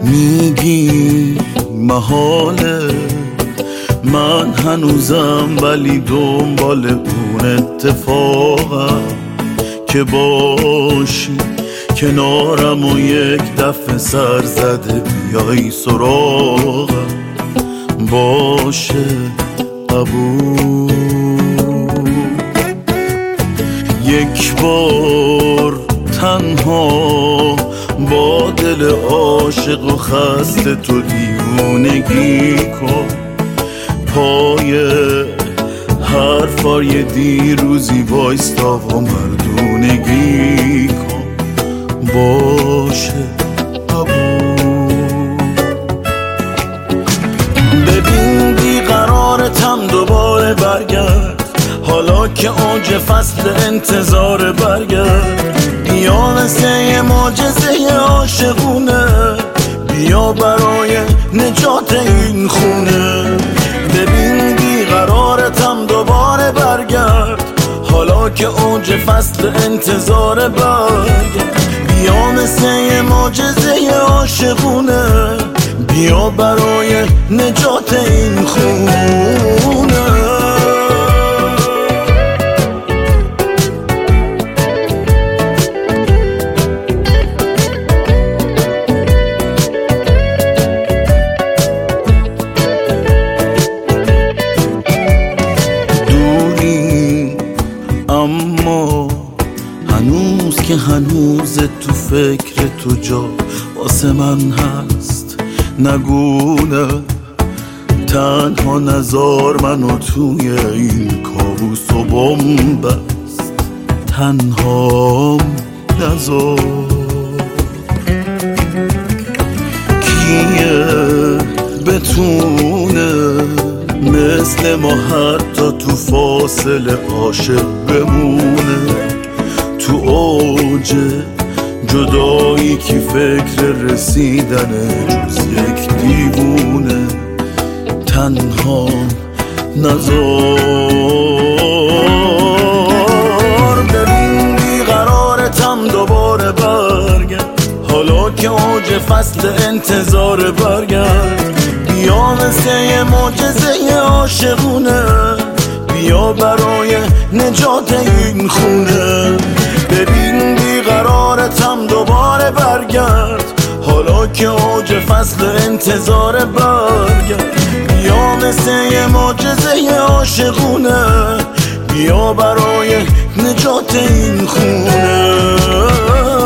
میگی محاله من هنوزم ولی دنبال اون اتفاقم که باشی کنارم و یک دفعه سر زده بیایی سراغم باشه قبول یک بار تنها با دل عاشق و خسته تو دیوونگی کن پای حرفای دیروزی وایستا و مردونگی کن باشه قبول ببین بیقرارتم دوباره برگرد حالا که اوج فصل انتظار برگرد بیا مثل یه معجزه عاشقونه بیا برای نجات این خونه ببین بیقرارتم دوباره برگرد حالا که اوج فصل انتظار برگرد بیا مثل یه معجزه عاشقونه بیا برای نجات این خونه اما هنوز که هنوز تو فکر تو جا واسه من هست نگونه تنها نزار منو توی این کابوس و بومبست تنها نزار کیه بتونه مثل ما حتی تو فاصله عاشق بمونه تو اوج جدایی کی فکر رسیدنه جز یک دیوونه تنها نزار ببین بیقرارتم دوباره برگرد حالا که اوج فصل انتظار برگرد بیا مثل یه معجزه عاشقونه بیا برای نجات این خونه ببین بیقرارتم دوباره برگرد حالا که اوج فصل انتظار برگرد بیا مثل یه معجزه عاشقونه بیا برای نجات این خونه